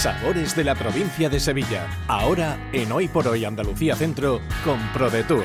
Sabores de la provincia de Sevilla. Ahora en Hoy por Hoy Andalucía Centro con ProDetour.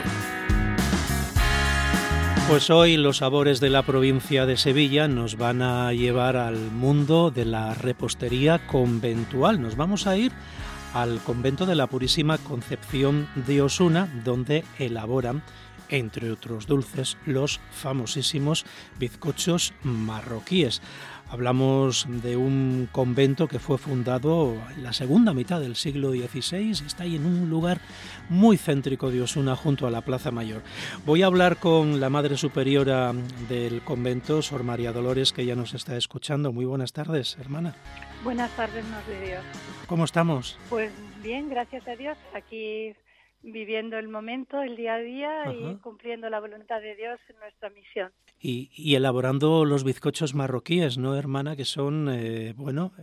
Pues hoy los sabores de la provincia de Sevilla nos van a llevar al mundo de la repostería conventual. Nos vamos a ir al convento de la Purísima Concepción de Osuna, donde elaboran, entre otros dulces, los famosísimos bizcochos marroquíes. Hablamos de un convento que fue fundado en la segunda mitad del siglo XVI, está ahí en un lugar muy céntrico de Osuna, junto a la Plaza Mayor. Voy a hablar con la Madre Superiora del convento, Sor María Dolores, que ya nos está escuchando. Muy buenas tardes, hermana. Buenas tardes, nos de Dios. ¿Cómo estamos? Pues bien, gracias a Dios, aquí viviendo el momento, el día a día. Ajá. Y cumpliendo la voluntad de Dios en nuestra misión. Y elaborando los bizcochos marroquíes, ¿no, hermana? Que son, el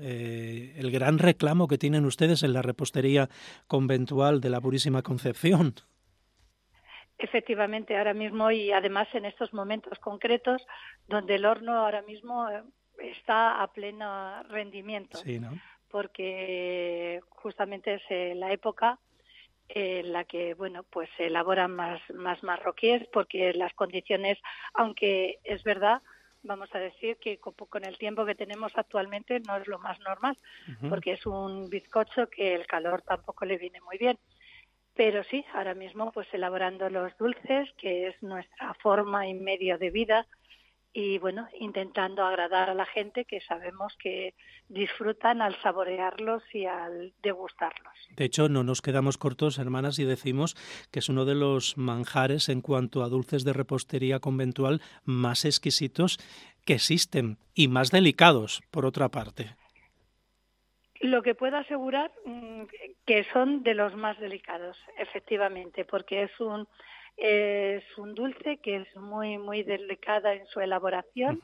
gran reclamo que tienen ustedes en la repostería conventual de la Purísima Concepción. Efectivamente, ahora mismo, y además en estos momentos concretos, donde el horno ahora mismo está a pleno rendimiento. Sí, ¿no? Porque justamente es la época en la que, pues se elaboran más marroquíes, porque las condiciones, aunque es verdad, vamos a decir que con el tiempo que tenemos actualmente no es lo más normal, porque es un bizcocho que el calor tampoco le viene muy bien. Pero sí, ahora mismo pues elaborando los dulces, que es nuestra forma y medio de vida, y intentando agradar a la gente, que sabemos que disfrutan al saborearlos y al degustarlos. De hecho, no nos quedamos cortos, hermanas, si decimos que es uno de los manjares en cuanto a dulces de repostería conventual más exquisitos que existen y más delicados, por otra parte. Lo que puedo asegurar que son de los más delicados, efectivamente, porque es un dulce que es muy, muy delicada en su elaboración,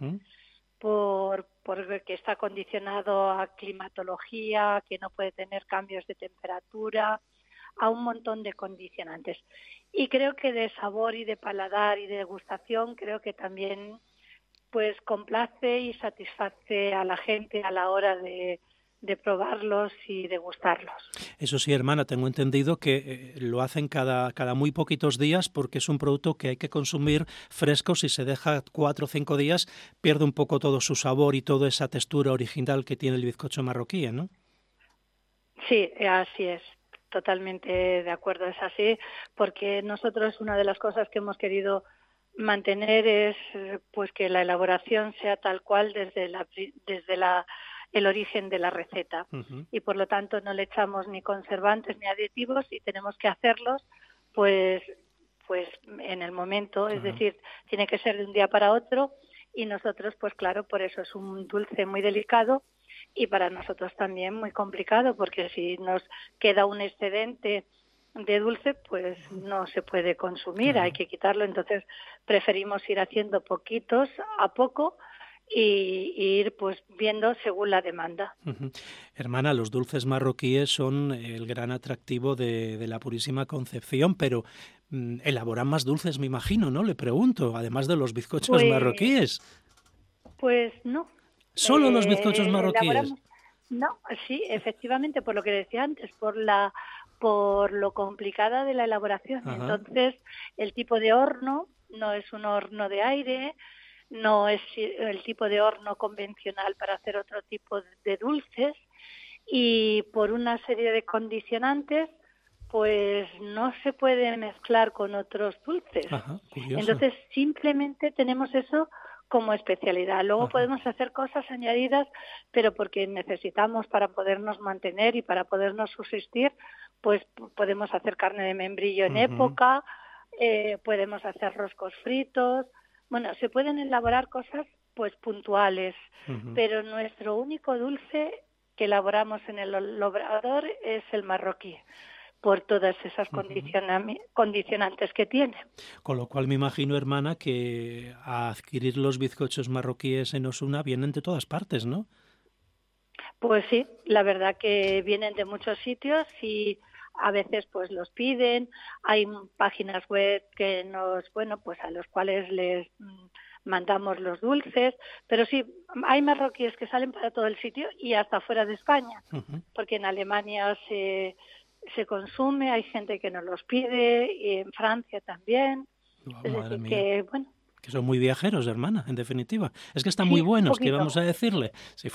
porque está condicionado a climatología, que no puede tener cambios de temperatura, a un montón de condicionantes. Y creo que de sabor y de paladar y de degustación, creo que también pues complace y satisface a la gente a la hora de probarlos y degustarlos. Eso sí, hermana, tengo entendido que lo hacen cada muy poquitos días, porque es un producto que hay que consumir fresco. Si se deja 4 o 5 días, pierde un poco todo su sabor y toda esa textura original que tiene el bizcocho marroquí, ¿no? Sí, así es. Totalmente de acuerdo, es así, porque nosotros una de las cosas que hemos querido mantener es pues que la elaboración sea tal cual desde el origen de la receta, y por lo tanto no le echamos ni conservantes ni aditivos, y tenemos que hacerlos pues en el momento, es decir, tiene que ser de un día para otro, y nosotros pues claro, por eso es un dulce muy delicado y para nosotros también muy complicado, porque si nos queda un excedente de dulce pues no se puede consumir, hay que quitarlo. Entonces preferimos ir haciendo poquitos a poco y ir pues viendo según la demanda. Hermana, los dulces marroquíes son el gran atractivo de la Purísima Concepción, pero elaboran más dulces, me imagino, ¿no? Le pregunto, además de los bizcochos marroquíes. Pues no. ¿Solo los bizcochos marroquíes? No, sí, efectivamente, por lo que decía antes, por lo complicada de la elaboración. Entonces, el tipo de horno no es un horno de aire, no es el tipo de horno convencional para hacer otro tipo de dulces, y por una serie de condicionantes pues no se puede mezclar con otros dulces. Entonces simplemente tenemos eso como especialidad. Luego podemos hacer cosas añadidas, pero porque necesitamos para podernos mantener y para podernos subsistir, pues podemos hacer carne de membrillo en época, podemos hacer roscos fritos. Bueno, se pueden elaborar cosas pues puntuales, pero nuestro único dulce que elaboramos en el obrador es el marroquí, por todas esas condicionantes que tiene. Con lo cual me imagino, hermana, que a adquirir los bizcochos marroquíes en Osuna vienen de todas partes, ¿no? Pues sí, la verdad que vienen de muchos sitios y a veces pues los piden. Hay páginas web que pues a los cuales les mandamos los dulces, pero sí, hay marroquíes que salen para todo el sitio y hasta fuera de España, porque en Alemania se consume, hay gente que nos los pide, y en Francia también. Oh, es madre decir, mía. que bueno. Que son muy viajeros, hermana, en definitiva. Es que están muy buenos, ¿qué vamos a decirle?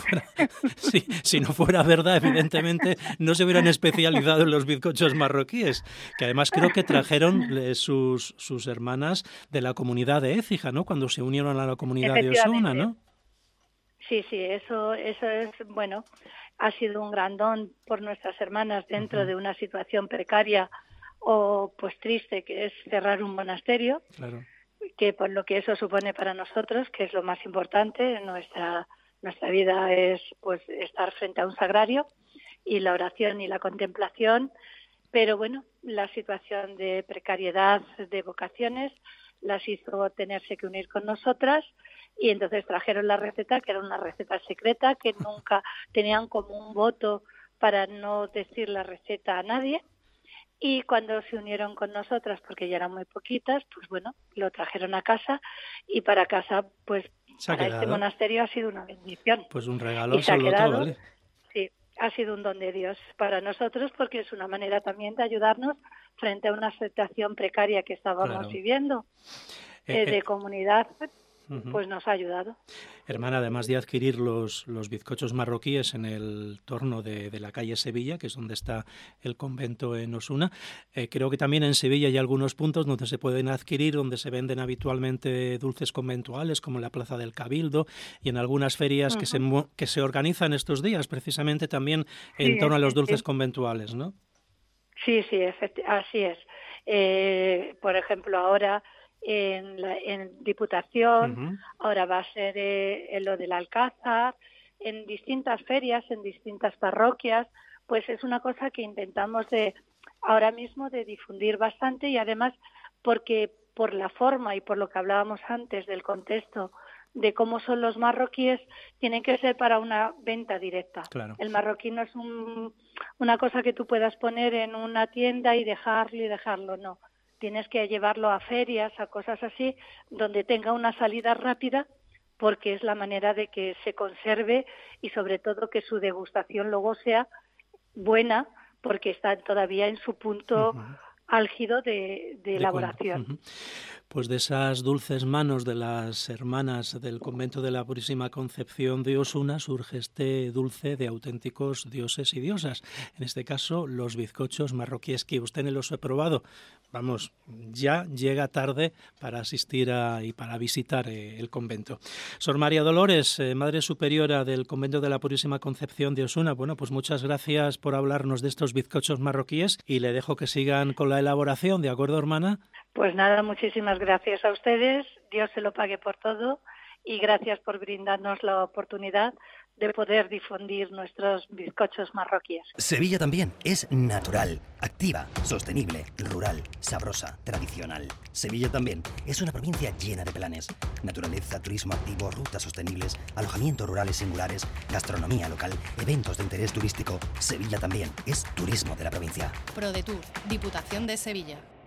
Si no fuera verdad, evidentemente, no se hubieran especializado en los bizcochos marroquíes, que además creo que trajeron sus hermanas de la comunidad de Écija, ¿no? Cuando se unieron a la comunidad de Osuna, ¿no? Sí, eso es, bueno, ha sido un gran don por nuestras hermanas dentro de una situación precaria o pues triste, que es cerrar un monasterio. Claro. Que por lo que eso supone para nosotros, que es lo más importante, nuestra vida es pues estar frente a un sagrario, y la oración y la contemplación, pero bueno, la situación de precariedad de vocaciones las hizo tenerse que unir con nosotras, y entonces trajeron la receta, que era una receta secreta, que nunca tenían como un voto para no decir la receta a nadie. Y cuando se unieron con nosotras, porque ya eran muy poquitas, pues bueno, lo trajeron a casa, y para casa, pues para este monasterio ha sido una bendición. Pues un regalo absoluto, ¿vale? Sí, ha sido un don de Dios para nosotros, porque es una manera también de ayudarnos frente a una situación precaria que estábamos viviendo de comunidad. Pues nos ha ayudado. Hermana, además de adquirir los bizcochos marroquíes en el torno de la calle Sevilla, que es donde está el convento en Osuna, creo que también en Sevilla hay algunos puntos donde se pueden adquirir, donde se venden habitualmente dulces conventuales, como en la Plaza del Cabildo, y en algunas ferias que se organizan estos días, precisamente también en torno a los dulces conventuales, ¿no? Sí, así es. Por ejemplo, ahora en Diputación, ahora va a ser en lo del Alcázar, en distintas ferias, en distintas parroquias, pues es una cosa que intentamos ahora mismo de difundir bastante, y además porque por la forma y por lo que hablábamos antes del contexto de cómo son los marroquíes, tienen que ser para una venta directa. Claro. El marroquí no es una cosa que tú puedas poner en una tienda y dejarlo, no. Tienes que llevarlo a ferias, a cosas así, donde tenga una salida rápida, porque es la manera de que se conserve y sobre todo que su degustación luego sea buena, porque está todavía en su punto álgido de elaboración. Pues de esas dulces manos de las hermanas del convento de la Purísima Concepción de Osuna surge este dulce de auténticos dioses y diosas. En este caso, los bizcochos marroquíes, que usted no los he probado. Vamos, ya llega tarde para asistir y para visitar el convento. Sor María Dolores, Madre Superiora del convento de la Purísima Concepción de Osuna, bueno, pues muchas gracias por hablarnos de estos bizcochos marroquíes, y le dejo que sigan con la elaboración, ¿de acuerdo, hermana? Pues nada, muchísimas gracias a ustedes, Dios se lo pague por todo, y gracias por brindarnos la oportunidad de poder difundir nuestros bizcochos marroquíes. Sevilla también es natural, activa, sostenible, rural, sabrosa, tradicional. Sevilla también es una provincia llena de planes. Naturaleza, turismo activo, rutas sostenibles, alojamientos rurales singulares, gastronomía local, eventos de interés turístico. Sevilla también es turismo de la provincia. ProDetour, Diputación de Sevilla.